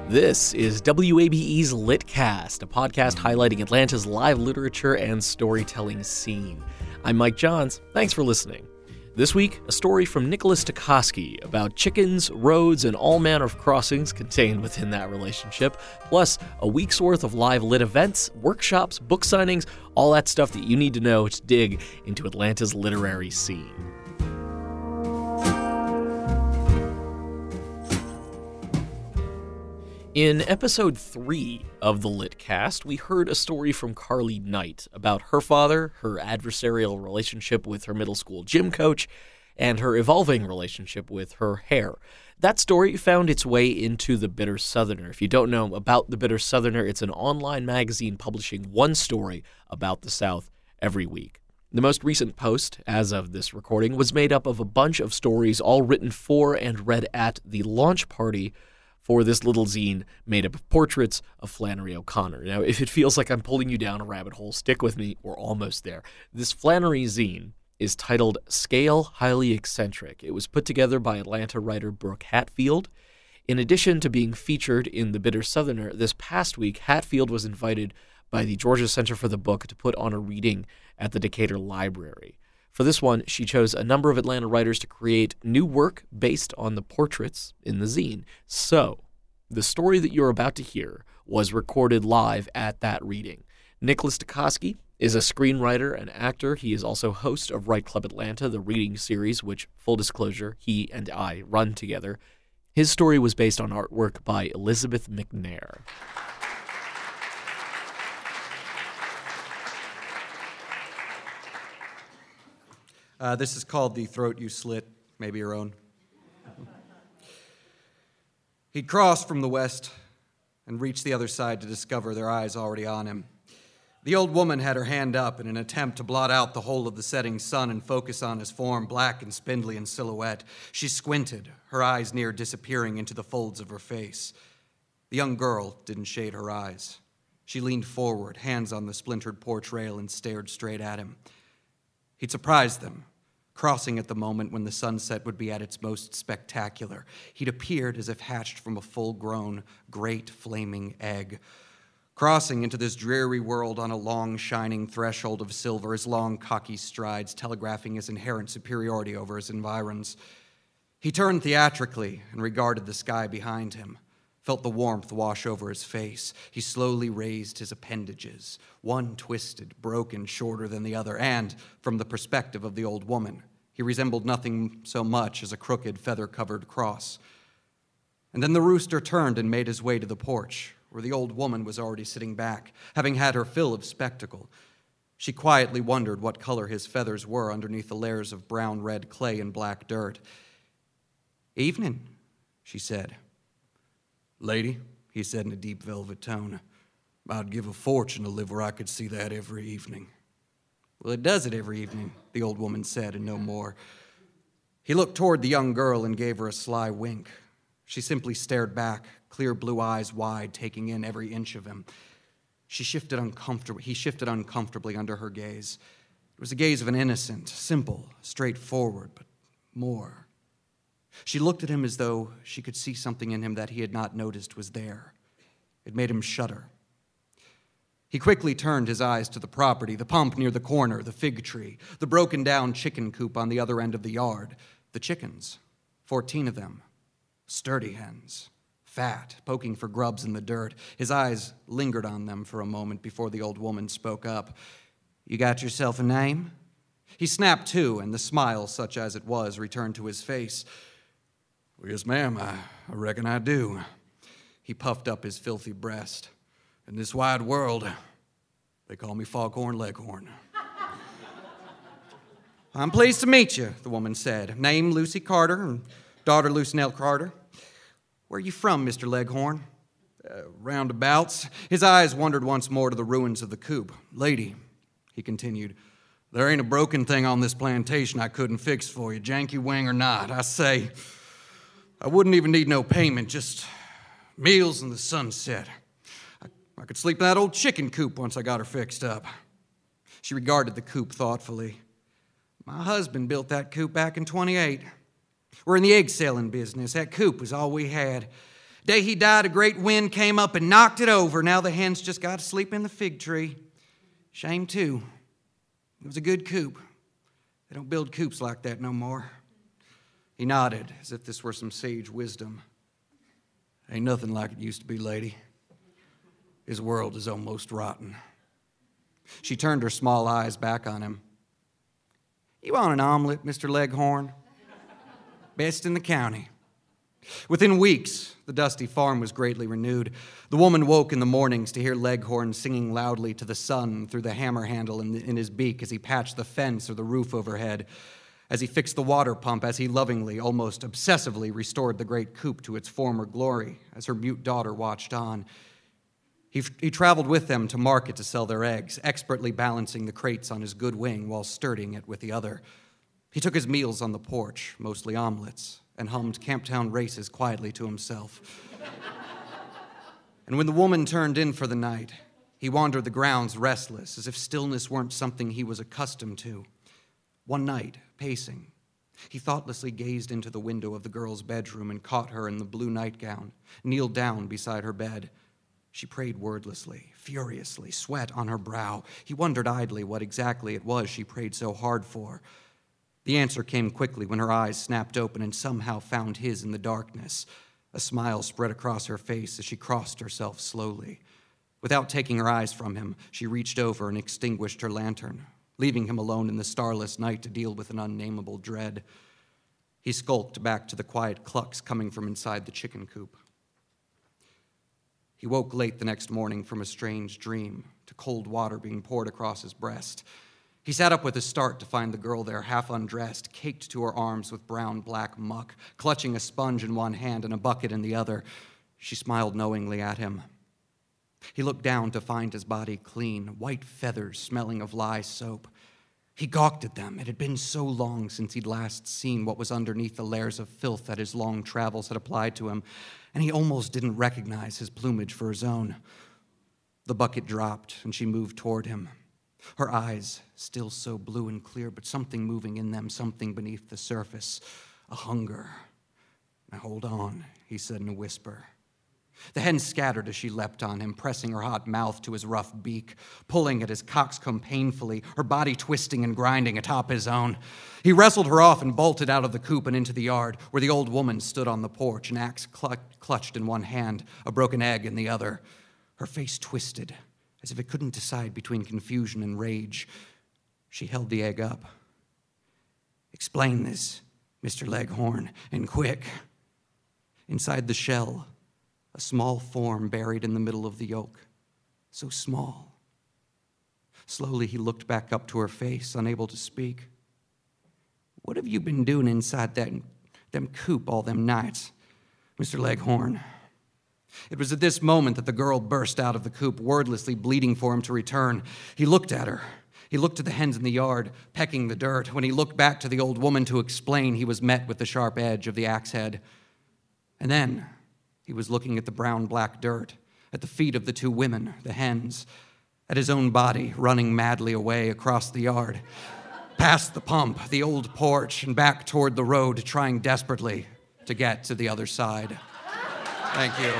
This is WABE's Litcast, a podcast highlighting Atlanta's live literature and storytelling scene. I'm Mike Johns. Thanks for listening. This week, a story from Nicholas Tukoski about chickens, roads, and all manner of crossings contained within that relationship, plus a week's worth of live lit events, workshops, book signings, all that stuff that you need to know to dig into Atlanta's literary scene. In episode 3 of the Litcast, we heard a story from Carly Knight about her father, her adversarial relationship with her middle school gym coach, and her evolving relationship with her hair. That story found its way into The Bitter Southerner. If you don't know about The Bitter Southerner, it's an online magazine publishing one story about the South every week. The most recent post, as of this recording, was made up of a bunch of stories all written for and read at the launch party for this little zine made up of portraits of Flannery O'Connor. Now, if it feels like I'm pulling you down a rabbit hole, stick with me. We're almost there. This Flannery zine is titled Scale Highly Eccentric. It was put together by Atlanta writer Brooke Hatfield. In addition to being featured in The Bitter Southerner, this past week, Hatfield was invited by the Georgia Center for the Book to put on a reading at the Decatur Library. For this one, she chose a number of Atlanta writers to create new work based on the portraits in the zine. So, the story that you're about to hear was recorded live at that reading. Nicholas Tukoski is a screenwriter and actor. He is also host of Write Club Atlanta, the reading series, which, full disclosure, he and I run together. His story was based on artwork by Elizabeth McNair. This is called The Throat You Slit, maybe your own. He'd crossed from the west and reached the other side to discover their eyes already on him. The old woman had her hand up in an attempt to blot out the whole of the setting sun and focus on his form, black and spindly in silhouette. She squinted, her eyes near disappearing into the folds of her face. The young girl didn't shade her eyes. She leaned forward, hands on the splintered porch rail, and stared straight at him. He'd surprised them, crossing at the moment when the sunset would be at its most spectacular. He'd appeared as if hatched from a full-grown, great flaming egg, crossing into this dreary world on a long, shining threshold of silver, his long, cocky strides telegraphing his inherent superiority over his environs. He turned theatrically and regarded the sky behind him, felt the warmth wash over his face. He slowly raised his appendages, one twisted, broken, shorter than the other, and, from the perspective of the old woman, he resembled nothing so much as a crooked, feather-covered cross. And then the rooster turned and made his way to the porch, where the old woman was already sitting back, having had her fill of spectacle. She quietly wondered what color his feathers were underneath the layers of brown-red clay and black dirt. "Evening," she said. "Lady," he said in a deep velvet tone, "I'd give a fortune to live where I could see that every evening." "Well, it does it every evening," the old woman said, and no more. He looked toward the young girl and gave her a sly wink. She simply stared back, clear blue eyes wide, taking in every inch of him. He shifted uncomfortably under her gaze. It was a gaze of an innocent, simple, straightforward, but more. She looked at him as though she could see something in him that he had not noticed was there. It made him shudder. He quickly turned his eyes to the property, the pump near the corner, the fig tree, the broken-down chicken coop on the other end of the yard, the chickens, 14 of them, sturdy hens, fat, poking for grubs in the dirt. His eyes lingered on them for a moment before the old woman spoke up. "You got yourself a name?" He snapped to, and the smile, such as it was, returned to his face. "Well, yes, ma'am, I reckon I do." He puffed up his filthy breast. "In this wide world, they call me Foghorn Leghorn." "I'm pleased to meet you," the woman said. "Name Lucy Carter, and daughter Lucinell Carter. Where are you from, Mr. Leghorn?" "Roundabouts." His eyes wandered once more to the ruins of the coop. "Lady," he continued, "there ain't a broken thing on this plantation I couldn't fix for you, janky wing or not. I say, I wouldn't even need no payment, just meals and the sunset. I could sleep in that old chicken coop once I got her fixed up." She regarded the coop thoughtfully. "My husband built that coop back in 28. We're in the egg selling business. That coop was all we had. Day he died, a great wind came up and knocked it over. Now the hens just got to sleep in the fig tree. Shame, too. It was a good coop. They don't build coops like that no more. He nodded as if this were some sage wisdom. Ain't nothing like it used to be, lady. His world is almost rotten. She turned her small eyes back on him. You want an omelet, Mr. Leghorn? Best in the county. Within weeks, the dusty farm was greatly renewed. The woman woke in the mornings to hear Leghorn singing loudly to the sun through the hammer handle in his beak as he patched the fence or the roof overhead, as he fixed the water pump, as he lovingly, almost obsessively restored the great coop to its former glory, as her mute daughter watched on. He traveled with them to market to sell their eggs, expertly balancing the crates on his good wing while sturdying it with the other. He took his meals on the porch, mostly omelets, and hummed Camptown races quietly to himself. And when the woman turned in for the night, he wandered the grounds restless, as if stillness weren't something he was accustomed to. One night, pacing, he thoughtlessly gazed into the window of the girl's bedroom and caught her in the blue nightgown, kneeled down beside her bed. She prayed wordlessly, furiously, sweat on her brow. He wondered idly what exactly it was she prayed so hard for. The answer came quickly when her eyes snapped open and somehow found his in the darkness. A smile spread across her face as she crossed herself slowly. Without taking her eyes from him, she reached over and extinguished her lantern, leaving him alone in the starless night to deal with an unnameable dread. He skulked back to the quiet clucks coming from inside the chicken coop. He woke late the next morning from a strange dream, to cold water being poured across his breast. He sat up with a start to find the girl there, half undressed, caked to her arms with brown-black muck, clutching a sponge in one hand and a bucket in the other. She smiled knowingly at him. He looked down to find his body clean, white feathers smelling of lye soap. He gawked at them. It had been so long since he'd last seen what was underneath the layers of filth that his long travels had applied to him, and he almost didn't recognize his plumage for his own. The bucket dropped, and she moved toward him. Her eyes, still so blue and clear, but something moving in them, something beneath the surface, a hunger. Now hold on, he said in a whisper. The hen scattered as she leapt on him, pressing her hot mouth to his rough beak, pulling at his coxcomb painfully, her body twisting and grinding atop his own. He wrestled her off and bolted out of the coop and into the yard, where the old woman stood on the porch, an axe clutched in one hand, a broken egg in the other. Her face twisted, as if it couldn't decide between confusion and rage. She held the egg up. Explain this, Mr. Leghorn, and quick. Inside the shell, a small form buried in the middle of the yolk. So small. Slowly he looked back up to her face, unable to speak. What have you been doing inside them coop all them nights, Mr. Leghorn? It was at this moment that the girl burst out of the coop, wordlessly bleating for him to return. He looked at her. He looked at the hens in the yard, pecking the dirt. When he looked back to the old woman to explain, he was met with the sharp edge of the axe head. And then he was looking at the brown-black dirt, at the feet of the two women, the hens, at his own body running madly away across the yard, past the pump, the old porch, and back toward the road, trying desperately to get to the other side. Thank you.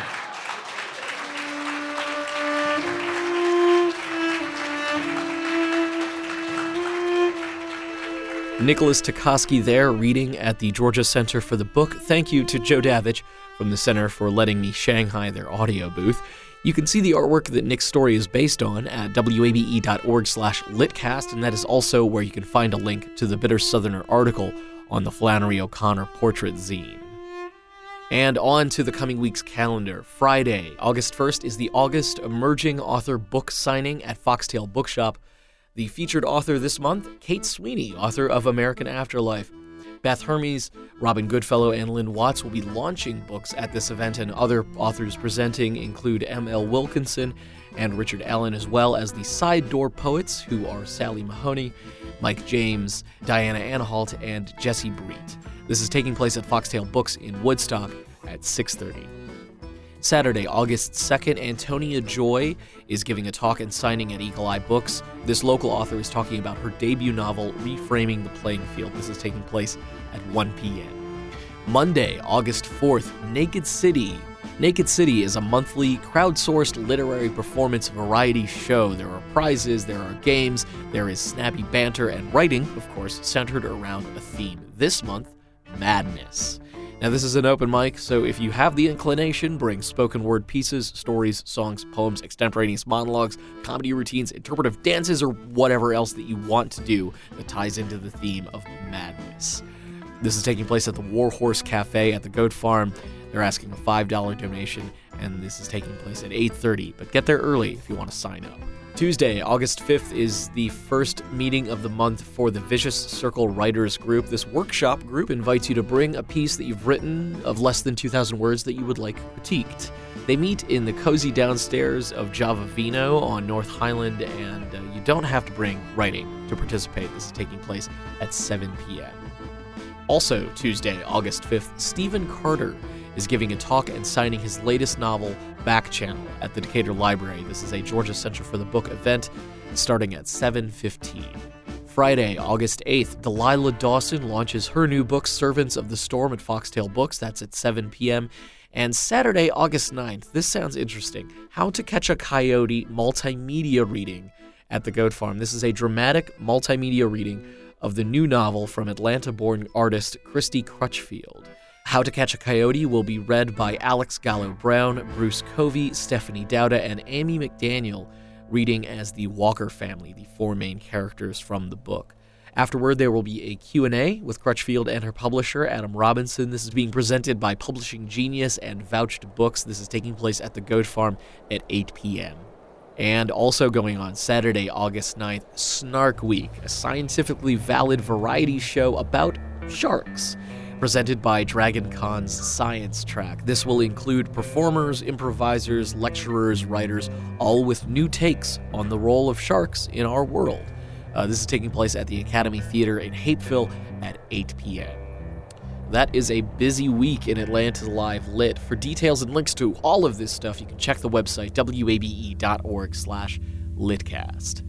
Nicholas Tukoski there, reading at the Georgia Center for the Book. Thank you to Joe Davich from the Center for letting me Shanghai their audio booth. You can see the artwork that Nick's story is based on at wabe.org/litcast, and that is also where you can find a link to the Bitter Southerner article on the Flannery O'Connor portrait zine. And on to the coming week's calendar. Friday, August 1st, is the August Emerging Author Book Signing at Foxtail Bookshop. The featured author this month, Kate Sweeney, author of American Afterlife. Beth Hermes, Robin Goodfellow, and Lynn Watts will be launching books at this event, and other authors presenting include M.L. Wilkinson and Richard Allen, as well as the Side Door Poets, who are Sally Mahoney, Mike James, Diana Anhalt, and Jesse Breet. This is taking place at Foxtail Books in Woodstock at 6:30. Saturday, August 2nd, Antonia Joy is giving a talk and signing at Eagle Eye Books. This local author is talking about her debut novel, Reframing the Playing Field. This is taking place at 1 p.m. Monday, August 4th, Naked City Naked City is a monthly, crowdsourced literary performance variety show. There are prizes, there are games, there is snappy banter, and writing, of course, centered around a theme. This month, madness. Now, this is an open mic, so if you have the inclination, bring spoken word pieces, stories, songs, poems, extemporaneous monologues, comedy routines, interpretive dances, or whatever else that you want to do that ties into the theme of madness. This is taking place at the Warhorse Cafe at the Goat Farm. They're asking a $5 donation, and this is taking place at 8:30, but get there early if you want to sign up. Tuesday, August 5th, is the first meeting of the month for the Vicious Circle Writers Group. This workshop group invites you to bring a piece that you've written of less than 2,000 words that you would like critiqued. They meet in the cozy downstairs of Java Vino on North Highland, and you don't have to bring writing to participate. This is taking place at 7 p.m. Also, Tuesday, August 5th, Stephen Carter is giving a talk and signing his latest novel, Back Channel, at the Decatur Library. This is a Georgia Center for the Book event starting at 7:15. Friday, August 8th, Delilah Dawson launches her new book, Servants of the Storm, at Foxtail Books. That's at 7 p.m. And Saturday, August 9th, this sounds interesting, How to Catch a Coyote multimedia reading at the Goat Farm. This is a dramatic multimedia reading of the new novel from Atlanta-born artist Christy Crutchfield. How to Catch a Coyote will be read by Alex Gallo Brown, Bruce Covey, Stephanie Dowda, and Amy McDaniel, reading as the Walker family, the four main characters from the book. Afterward, there will be a Q&A with Crutchfield and her publisher, Adam Robinson. This is being presented by Publishing Genius and Vouched Books. This is taking place at the Goat Farm at 8 p.m. And also going on Saturday, August 9th, Snark Week, a scientifically valid variety show about sharks, presented by Dragon Con's Science Track. This will include performers, improvisers, lecturers, writers, all with new takes on the role of sharks in our world. This is taking place at the Academy Theater in Hapeville at 8 p.m. That is a busy week in Atlanta Live Lit. For details and links to all of this stuff, you can check the website wabe.org/litcast.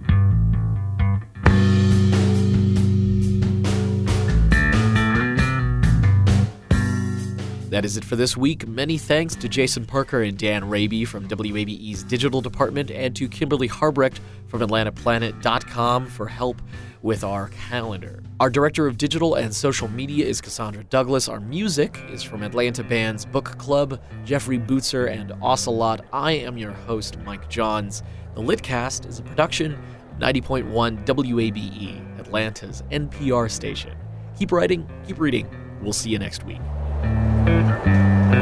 That is it for this week. Many thanks to Jason Parker and Dan Raby from WABE's digital department, and to Kimberly Harbrecht from AtlantaPlanet.com for help with our calendar. Our director of digital and social media is Cassandra Douglas. Our music is from Atlanta bands Book Club, Jeffrey Bootser, and Ocelot. I am your host, Mike Johns. The Litcast is a production of 90.1 WABE, Atlanta's NPR station. Keep writing, keep reading. We'll see you next week.